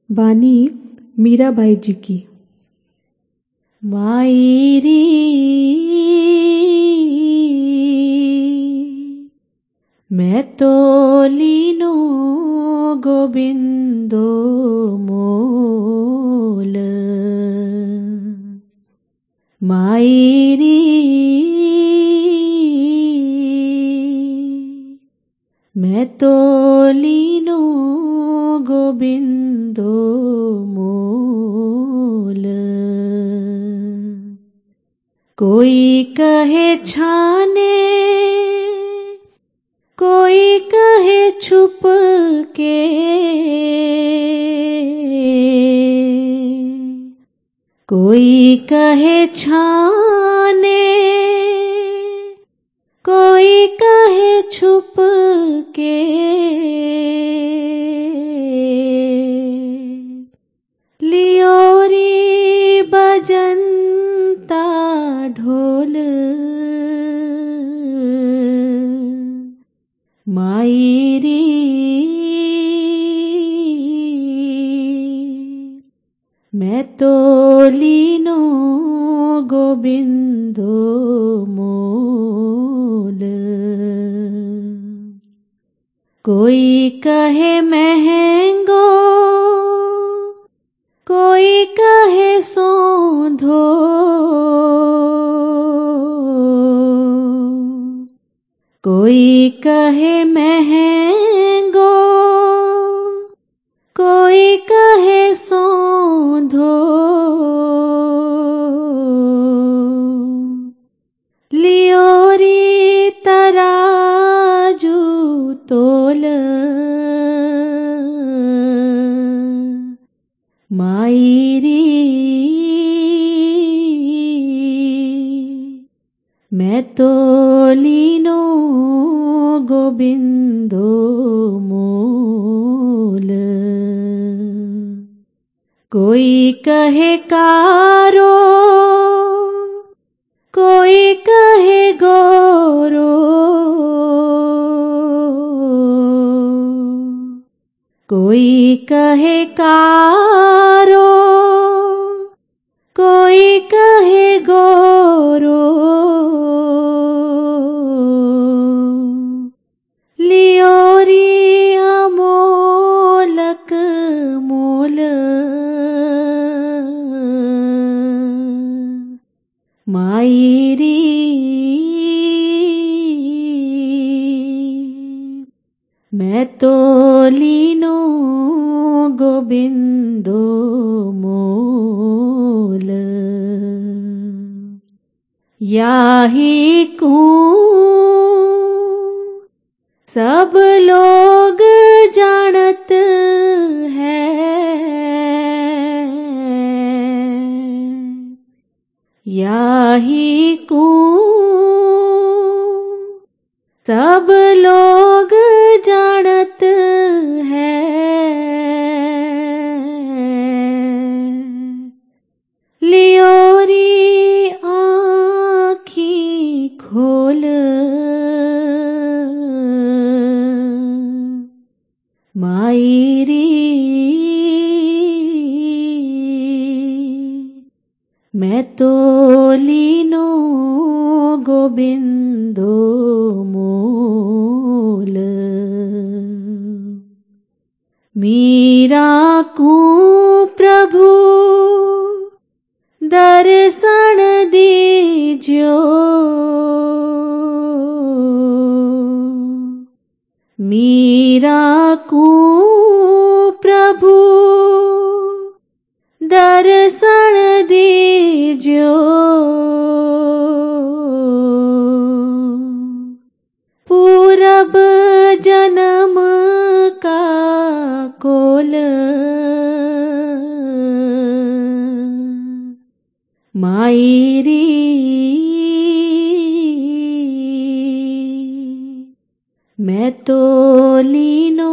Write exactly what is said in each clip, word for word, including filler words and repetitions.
वाणी मीराबाई जी की। मायरी मैं तो लीनो गोविंदो मोल, मायरी मैं तो लीनो गोविंदो मोल। कोई कहे छाने, कोई कहे छुप के, कोई कहे छाने, कोई कहे छुप के, लियोरी बजंता ढोल, मायरी मैं तो लीनो गोविंदो मोल। कोई कहे महंगो, कोई कहे सोंधो, कोई कहे महंगो, कोई कहे सोंधो, लियोरी तराजू तोल, मायरी मैं तो लीनो गोविंदो मोल। कोई कहे कारो, कोई कहे गोरो, कोई कहे कारो, कोई कहे गोरो, लियोरी अमोलक मोल, मायरी मैं तो लीनो गोविंदो मोल। याही कूं सब लोग जानत है, याही कूं सब लोग जानत है, लियोरी आँखी खोल, मायरी मैं तो लीनो गोविंदो मोल। मीरा को प्रभु दर्शन दीजियो, मीरा को प्रभु दर्शन दीजियो, पूरब जन्म का कोल, मायरी मैं तो लीनो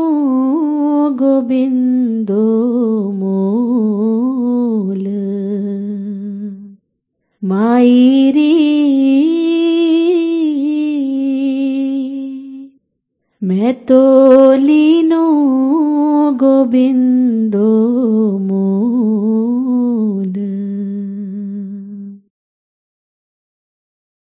गोविंदो मोल, मायरी मैं तो लीनो गोविंदो